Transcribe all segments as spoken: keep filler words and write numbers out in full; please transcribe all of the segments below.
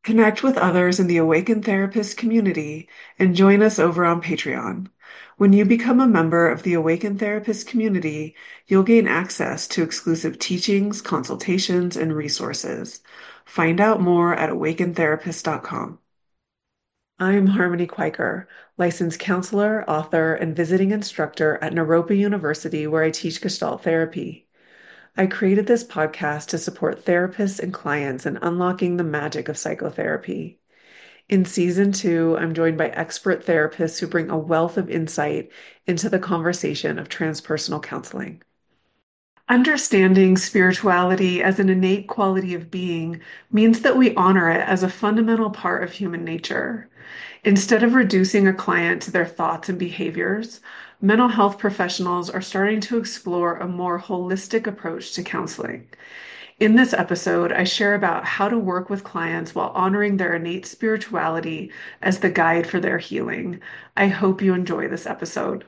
Connect with others in the Awaken Therapist community and join us over on Patreon. When you become a member of the Awaken Therapist community, you'll gain access to exclusive teachings, consultations, and resources. Find out more at awaken therapist dot com. I'm Harmony Quaker, licensed counselor, author, and visiting instructor at Naropa University, where I teach Gestalt therapy. I created this podcast to support therapists and clients in unlocking the magic of psychotherapy. In season two, I'm joined by expert therapists who bring a wealth of insight into the conversation of transpersonal counseling. Understanding spirituality as an innate quality of being means that we honor it as a fundamental part of human nature. Instead of reducing a client to their thoughts and behaviors, mental health professionals are starting to explore a more holistic approach to counseling. In this episode, I share about how to work with clients while honoring their innate spirituality as the guide for their healing. I hope you enjoy this episode.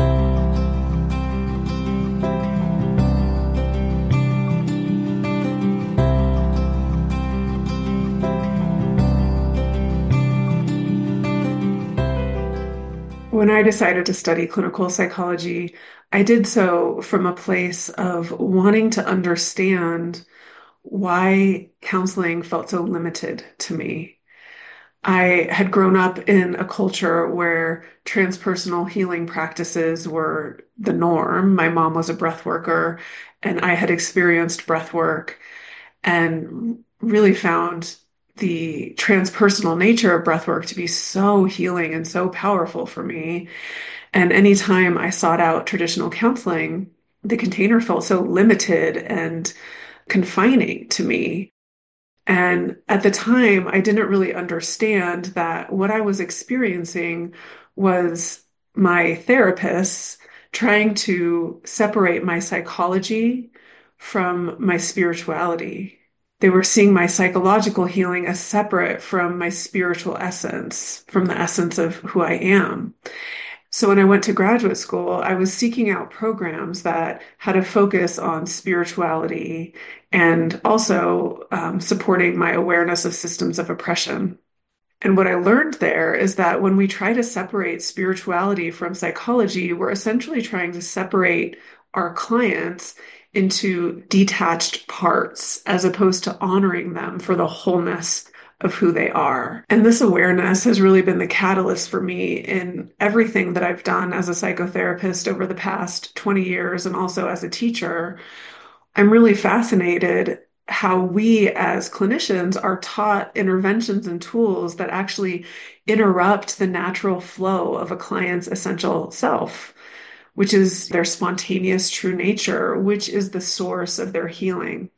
When I decided to study clinical psychology, I did so from a place of wanting to understand why counseling felt so limited to me. I had grown up in a culture where transpersonal healing practices were the norm. My mom was a breath worker, and I had experienced breath work and really found the transpersonal nature of breath work to be so healing and so powerful for me. And anytime I sought out traditional counseling, the container felt so limited and confining to me. And at the time, I didn't really understand that what I was experiencing was my therapist trying to separate my psychology from my spirituality. They were seeing my psychological healing as separate from my spiritual essence, from the essence of who I am. So when I went to graduate school, I was seeking out programs that had a focus on spirituality and also um, supporting my awareness of systems of oppression. And what I learned there is that when we try to separate spirituality from psychology, we're essentially trying to separate our clients into detached parts as opposed to honoring them for the wholeness of who they are. And this awareness has really been the catalyst for me in everything that I've done as a psychotherapist over the past twenty years and also as a teacher. I'm really fascinated how we as clinicians are taught interventions and tools that actually interrupt the natural flow of a client's essential self, which is their spontaneous true nature, which is the source of their healing.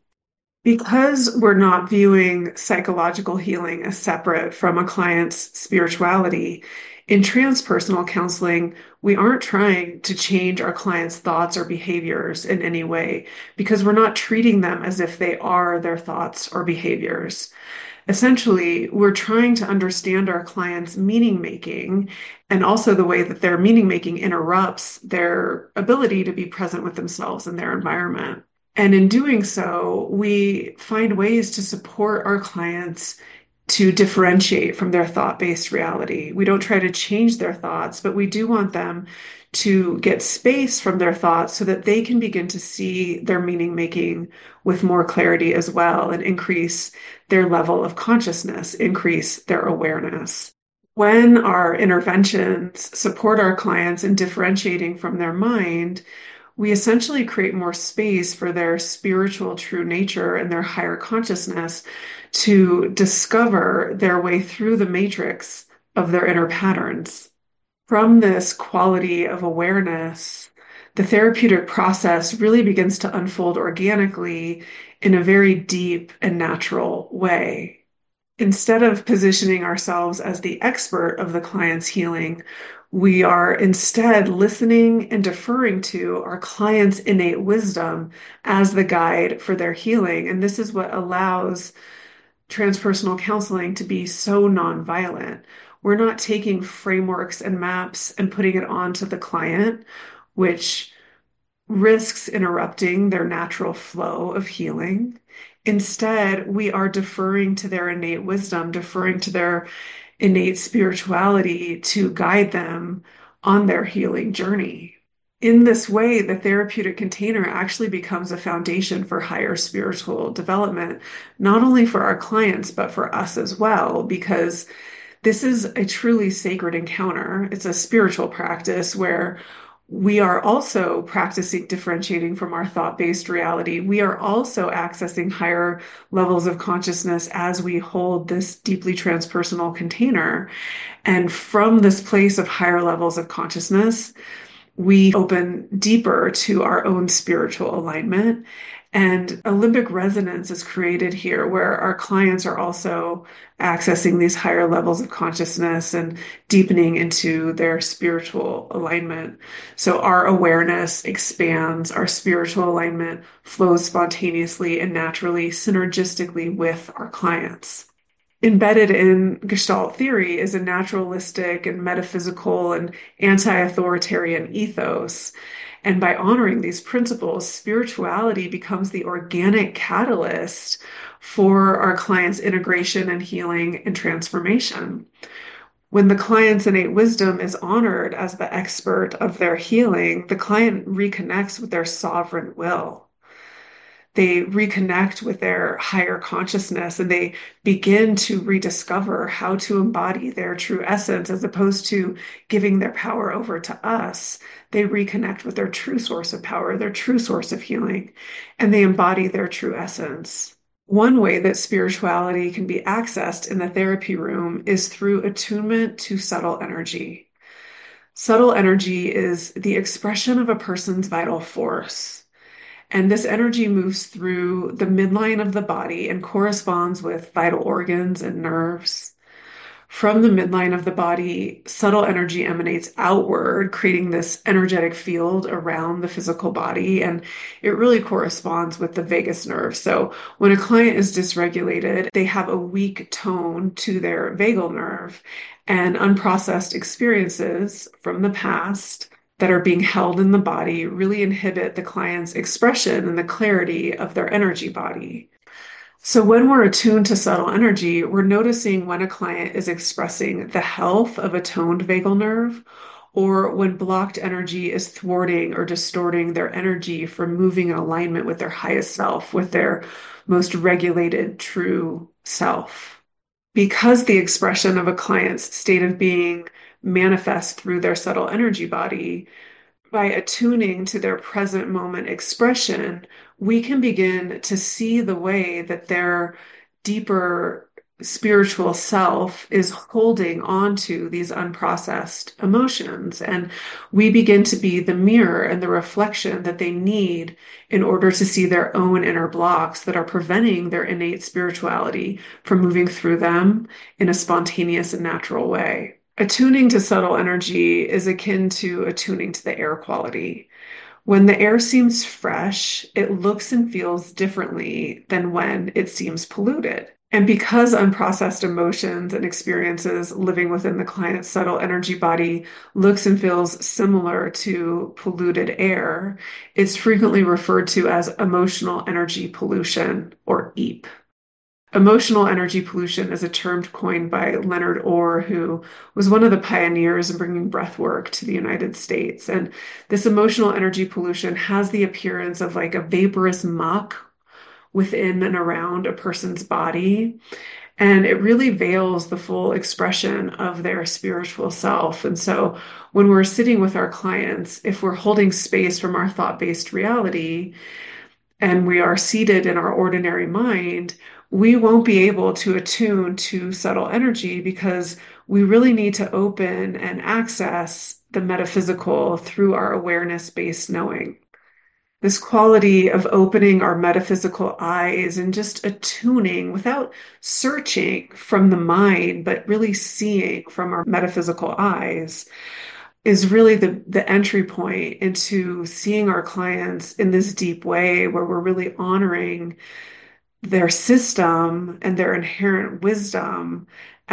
Because we're not viewing psychological healing as separate from a client's spirituality, in transpersonal counseling, we aren't trying to change our clients' thoughts or behaviors in any way because we're not treating them as if they are their thoughts or behaviors. Essentially, we're trying to understand our clients' meaning making and also the way that their meaning making interrupts their ability to be present with themselves and their environment. And in doing so, we find ways to support our clients to differentiate from their thought-based reality. We don't try to change their thoughts, but we do want them to get space from their thoughts so that they can begin to see their meaning making with more clarity as well and increase their level of consciousness, increase their awareness. When our interventions support our clients in differentiating from their mind, we essentially create more space for their spiritual true nature and their higher consciousness to discover their way through the matrix of their inner patterns. From this quality of awareness, the therapeutic process really begins to unfold organically in a very deep and natural way. Instead of positioning ourselves as the expert of the client's healing, we are instead listening and deferring to our client's innate wisdom as the guide for their healing. And this is what allows transpersonal counseling to be so nonviolent. We're not taking frameworks and maps and putting it onto the client, which risks interrupting their natural flow of healing. Instead, we are deferring to their innate wisdom, deferring to their innate spirituality to guide them on their healing journey. In this way, the therapeutic container actually becomes a foundation for higher spiritual development, not only for our clients, but for us as well, because this is a truly sacred encounter. It's a spiritual practice where we are also practicing differentiating from our thought-based reality. We are also accessing higher levels of consciousness as we hold this deeply transpersonal container. And from this place of higher levels of consciousness, we open deeper to our own spiritual alignment. And a limbic resonance is created here where our clients are also accessing these higher levels of consciousness and deepening into their spiritual alignment. So our awareness expands, our spiritual alignment flows spontaneously and naturally, synergistically with our clients. Embedded in Gestalt theory is a naturalistic and metaphysical and anti-authoritarian ethos. And by honoring these principles, spirituality becomes the organic catalyst for our clients' integration and healing and transformation. When the client's innate wisdom is honored as the expert of their healing, the client reconnects with their sovereign will. They reconnect with their higher consciousness and they begin to rediscover how to embody their true essence as opposed to giving their power over to us. They reconnect with their true source of power, their true source of healing, and they embody their true essence. One way that spirituality can be accessed in the therapy room is through attunement to subtle energy. Subtle energy is the expression of a person's vital force. And this energy moves through the midline of the body and corresponds with vital organs and nerves. From the midline of the body, subtle energy emanates outward, creating this energetic field around the physical body. And it really corresponds with the vagus nerve. So when a client is dysregulated, they have a weak tone to their vagal nerve, and unprocessed experiences from the past that are being held in the body really inhibit the client's expression and the clarity of their energy body. So when we're attuned to subtle energy, we're noticing when a client is expressing the health of a toned vagal nerve, or when blocked energy is thwarting or distorting their energy from moving in alignment with their highest self, with their most regulated true self. Because the expression of a client's state of being manifests through their subtle energy body, by attuning to their present moment expression, we can begin to see the way that their deeper spiritual self is holding on to these unprocessed emotions. And we begin to be the mirror and the reflection that they need in order to see their own inner blocks that are preventing their innate spirituality from moving through them in a spontaneous and natural way. Attuning to subtle energy is akin to attuning to the air quality. When the air seems fresh, it looks and feels differently than when it seems polluted. And because unprocessed emotions and experiences living within the client's subtle energy body looks and feels similar to polluted air, it's frequently referred to as emotional energy pollution, or E A P. Emotional energy pollution is a term coined by Leonard Orr, who was one of the pioneers in bringing breath work to the United States. And this emotional energy pollution has the appearance of like a vaporous muck within and around a person's body. And it really veils the full expression of their spiritual self. And so when we're sitting with our clients, if we're holding space from our thought-based reality and we are seated in our ordinary mind, we won't be able to attune to subtle energy because we really need to open and access the metaphysical through our awareness-based knowing. This quality of opening our metaphysical eyes and just attuning without searching from the mind, but really seeing from our metaphysical eyes is really the, the entry point into seeing our clients in this deep way where we're really honoring their system and their inherent wisdom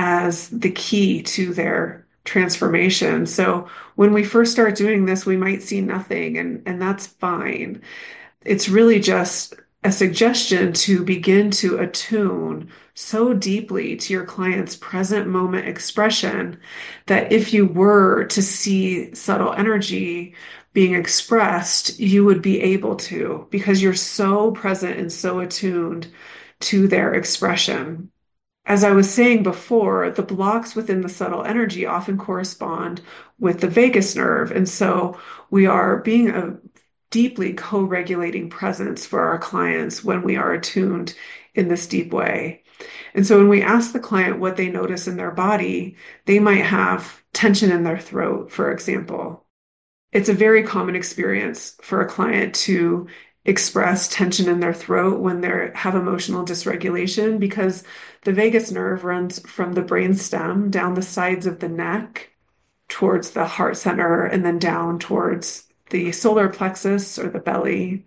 as the key to their transformation. So when we first start doing this, we might see nothing, and, and that's fine. It's really just a suggestion to begin to attune so deeply to your client's present moment expression that if you were to see subtle energy being expressed, you would be able to because you're so present and so attuned to their expression. As I was saying before, the blocks within the subtle energy often correspond with the vagus nerve. And so we are being a deeply co-regulating presence for our clients when we are attuned in this deep way. And so when we ask the client what they notice in their body, they might have tension in their throat, for example. It's a very common experience for a client to express tension in their throat when they have emotional dysregulation because the vagus nerve runs from the brainstem down the sides of the neck towards the heart center and then down towards the solar plexus or the belly.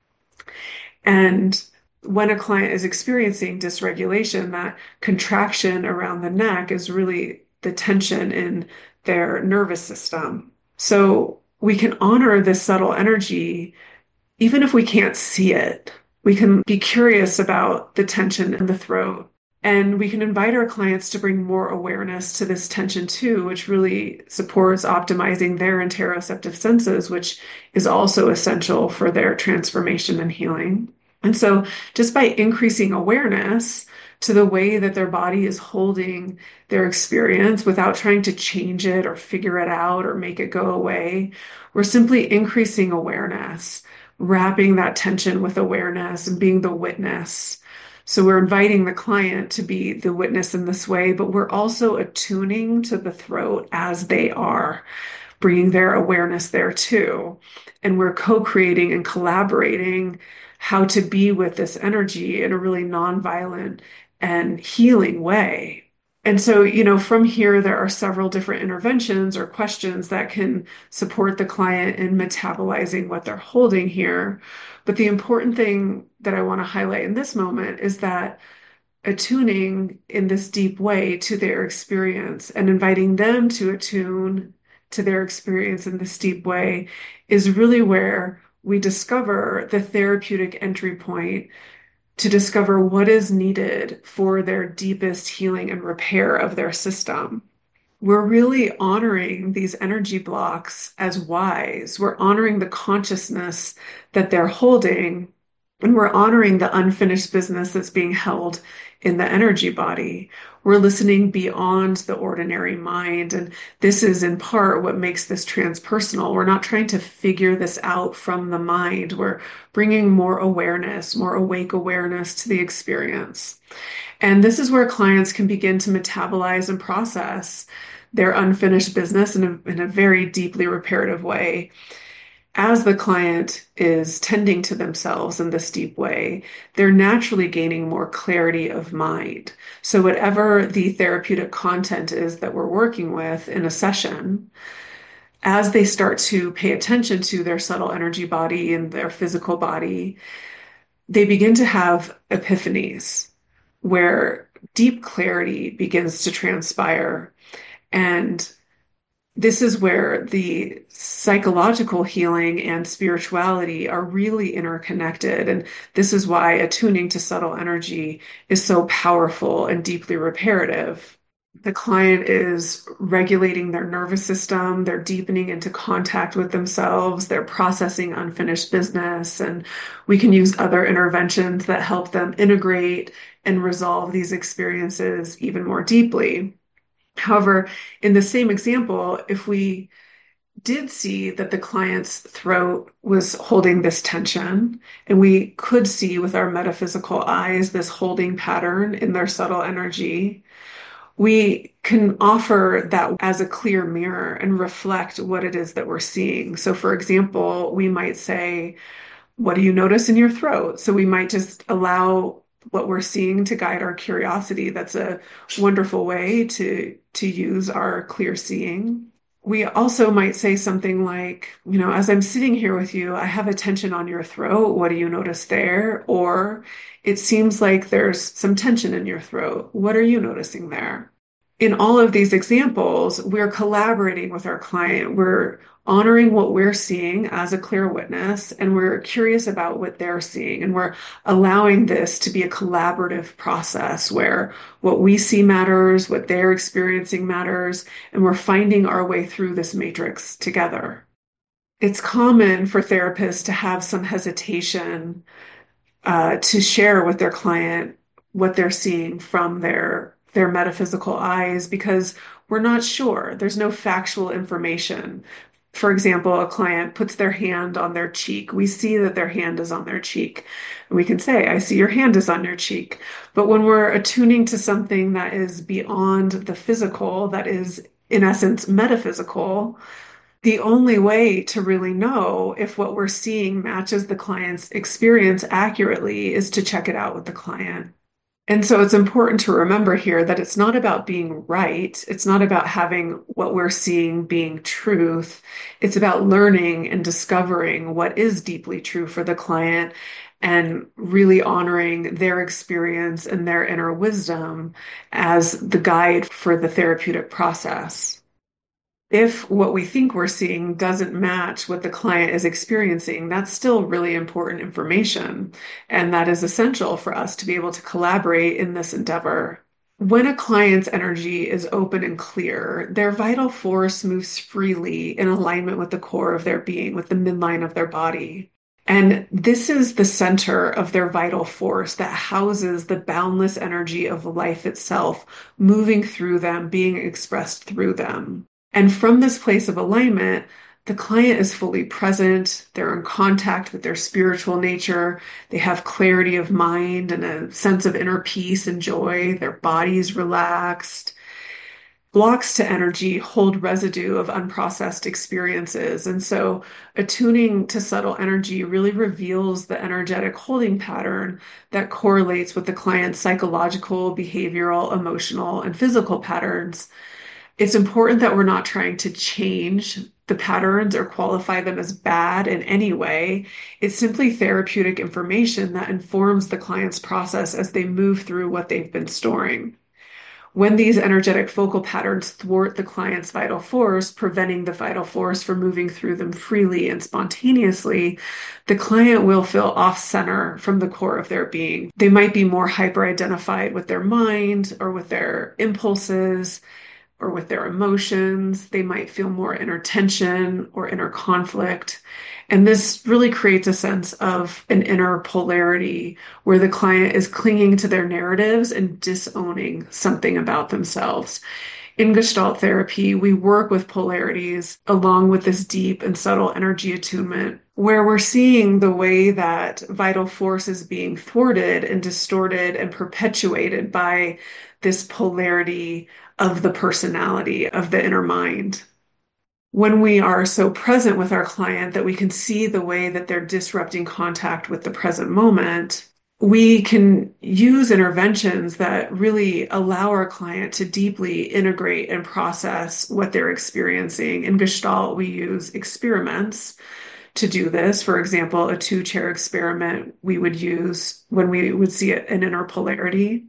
And when a client is experiencing dysregulation, that contraction around the neck is really the tension in their nervous system. So we can honor this subtle energy even if we can't see it. We can be curious about the tension in the throat. And we can invite our clients to bring more awareness to this tension too, which really supports optimizing their interoceptive senses, which is also essential for their transformation and healing. And so just by increasing awareness to the way that their body is holding their experience without trying to change it or figure it out or make it go away, we're simply increasing awareness, wrapping that tension with awareness and being the witness. So we're inviting the client to be the witness in this way, but we're also attuning to the throat as they are, bringing their awareness there too. And we're co-creating and collaborating how to be with this energy in a really nonviolent and healing way. And so, you know, from here, there are several different interventions or questions that can support the client in metabolizing what they're holding here. But the important thing that I want to highlight in this moment is that attuning in this deep way to their experience and inviting them to attune to their experience in this deep way is really where we discover the therapeutic entry point to discover what is needed for their deepest healing and repair of their system. We're really honoring these energy blocks as wise. We're honoring the consciousness that they're holding, and we're honoring the unfinished business that's being held in the energy body. We're listening beyond the ordinary mind. And this is in part what makes this transpersonal. We're not trying to figure this out from the mind. We're bringing more awareness, more awake awareness to the experience. And this is where clients can begin to metabolize and process their unfinished business in a, in a very deeply reparative way. As the client is tending to themselves in this deep way, they're naturally gaining more clarity of mind. So whatever the therapeutic content is that we're working with in a session, as they start to pay attention to their subtle energy body and their physical body, they begin to have epiphanies where deep clarity begins to transpire. And this is where the psychological healing and spirituality are really interconnected. And this is why attuning to subtle energy is so powerful and deeply reparative. The client is regulating their nervous system, they're deepening into contact with themselves, they're processing unfinished business, and we can use other interventions that help them integrate and resolve these experiences even more deeply. However, in the same example, if we did see that the client's throat was holding this tension, and we could see with our metaphysical eyes this holding pattern in their subtle energy, we can offer that as a clear mirror and reflect what it is that we're seeing. So, for example, we might say, what do you notice in your throat? So we might just allow what we're seeing to guide our curiosity. That's a wonderful way to, to use our clear seeing. We also might say something like, you know, as I'm sitting here with you, I have a tension on your throat. What do you notice there? Or it seems like there's some tension in your throat. What are you noticing there? In all of these examples, we're collaborating with our client. We're honoring what we're seeing as a clear witness, and we're curious about what they're seeing. And we're allowing this to be a collaborative process where what we see matters, what they're experiencing matters, and we're finding our way through this matrix together. It's common for therapists to have some hesitation uh, to share with their client what they're seeing from their their metaphysical eyes because we're not sure. There's no factual information. For example, a client puts their hand on their cheek. We see that their hand is on their cheek. And we can say, I see your hand is on your cheek. But when we're attuning to something that is beyond the physical, that is in essence metaphysical, the only way to really know if what we're seeing matches the client's experience accurately is to check it out with the client. And so it's important to remember here that it's not about being right. It's not about having what we're seeing being truth. It's about learning and discovering what is deeply true for the client and really honoring their experience and their inner wisdom as the guide for the therapeutic process. If what we think we're seeing doesn't match what the client is experiencing, that's still really important information. And that is essential for us to be able to collaborate in this endeavor. When a client's energy is open and clear, their vital force moves freely in alignment with the core of their being, with the midline of their body. And this is the center of their vital force that houses the boundless energy of life itself, moving through them, being expressed through them. And from this place of alignment, the client is fully present. They're in contact with their spiritual nature. They have clarity of mind and a sense of inner peace and joy. Their body's relaxed. Blocks to energy hold residue of unprocessed experiences. And so attuning to subtle energy really reveals the energetic holding pattern that correlates with the client's psychological, behavioral, emotional, and physical patterns. It's important that we're not trying to change the patterns or qualify them as bad in any way. It's simply therapeutic information that informs the client's process as they move through what they've been storing. When these energetic focal patterns thwart the client's vital force, preventing the vital force from moving through them freely and spontaneously, the client will feel off center from the core of their being. They might be more hyper identified with their mind or with their impulses or with their emotions. They might feel more inner tension or inner conflict. And this really creates a sense of an inner polarity where the client is clinging to their narratives and disowning something about themselves. In Gestalt therapy, we work with polarities along with this deep and subtle energy attunement, where we're seeing the way that vital force is being thwarted and distorted and perpetuated by this polarity of the personality, of the inner mind. When we are so present with our client that we can see the way that they're disrupting contact with the present moment, we can use interventions that really allow our client to deeply integrate and process what they're experiencing. In Gestalt, we use experiments to do this. For example, a two-chair experiment we would use when we would see an inner polarity.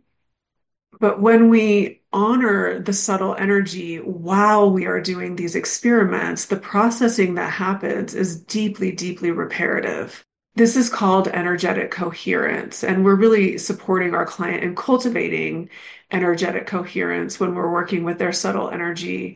But when we honor the subtle energy while we are doing these experiments, the processing that happens is deeply, deeply reparative. This is called energetic coherence, and we're really supporting our client in cultivating energetic coherence when we're working with their subtle energy.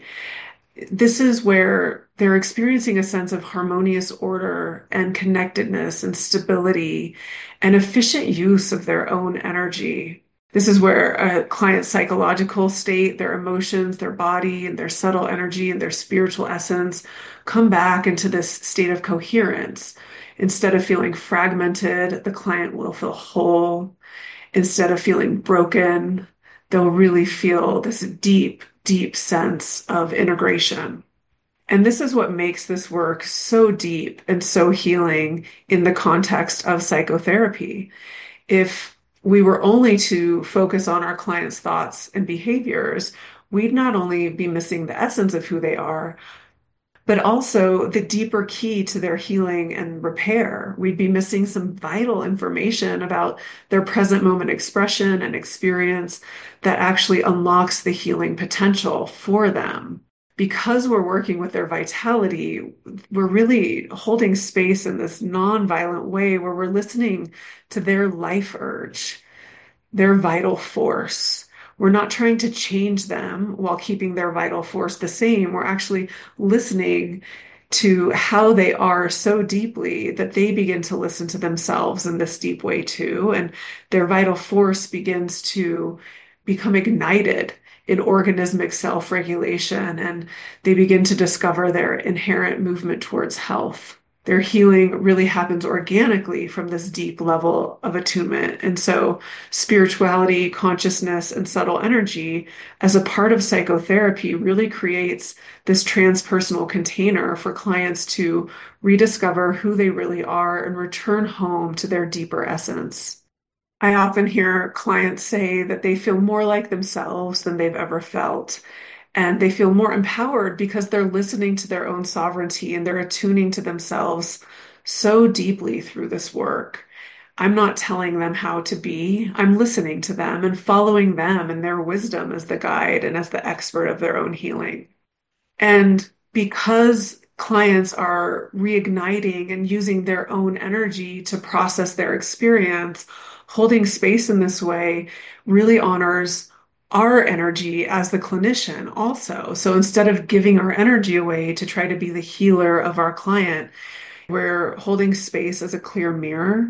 This is where they're experiencing a sense of harmonious order and connectedness and stability and efficient use of their own energy. This is where a client's psychological state, their emotions, their body, and their subtle energy and their spiritual essence come back into this state of coherence. Instead of feeling fragmented, the client will feel whole. Instead of feeling broken, they'll really feel this deep, deep sense of integration. And this is what makes this work so deep and so healing in the context of psychotherapy. If we were only to focus on our clients' thoughts and behaviors, we'd not only be missing the essence of who they are, but also the deeper key to their healing and repair. We'd be missing some vital information about their present moment expression and experience that actually unlocks the healing potential for them. Because we're working with their vitality, we're really holding space in this non-violent way where we're listening to their life urge, their vital force. We're not trying to change them while keeping their vital force the same. We're actually listening to how they are so deeply that they begin to listen to themselves in this deep way too. And their vital force begins to become ignited in organismic self-regulation, and they begin to discover their inherent movement towards health. Their healing really happens organically from this deep level of attunement. And so, spirituality, consciousness, and subtle energy, as a part of psychotherapy, really creates this transpersonal container for clients to rediscover who they really are and return home to their deeper essence. I often hear clients say that they feel more like themselves than they've ever felt. And they feel more empowered because they're listening to their own sovereignty and they're attuning to themselves so deeply through this work. I'm not telling them how to be. I'm listening to them and following them and their wisdom as the guide and as the expert of their own healing. And because clients are reigniting and using their own energy to process their experience, holding space in this way really honors our energy as the clinician also. So instead of giving our energy away to try to be the healer of our client, we're holding space as a clear mirror.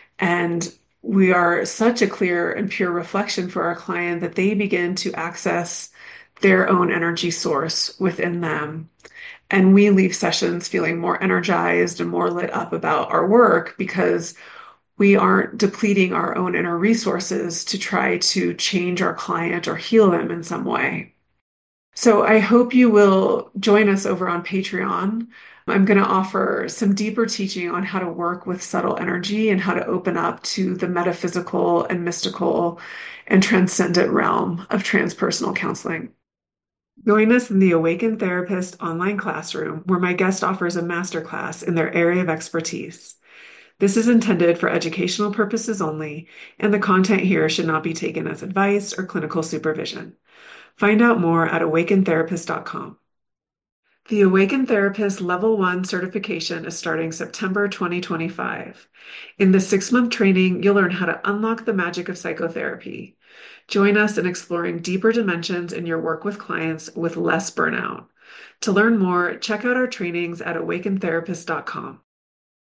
And we are such a clear and pure reflection for our client that they begin to access their own energy source within them. And we leave sessions feeling more energized and more lit up about our work because we aren't depleting our own inner resources to try to change our client or heal them in some way. So I hope you will join us over on Patreon. I'm going to offer some deeper teaching on how to work with subtle energy and how to open up to the metaphysical and mystical and transcendent realm of transpersonal counseling. Join us in the Awakened Therapist online classroom, where my guest offers a masterclass in their area of expertise. This is intended for educational purposes only, and the content here should not be taken as advice or clinical supervision. Find out more at awakened therapist dot com. The Awakened Therapist Level one certification is starting September twenty twenty-five. In this six-month training, you'll learn how to unlock the magic of psychotherapy. Join us in exploring deeper dimensions in your work with clients with less burnout. To learn more, check out our trainings at awakened therapist dot com.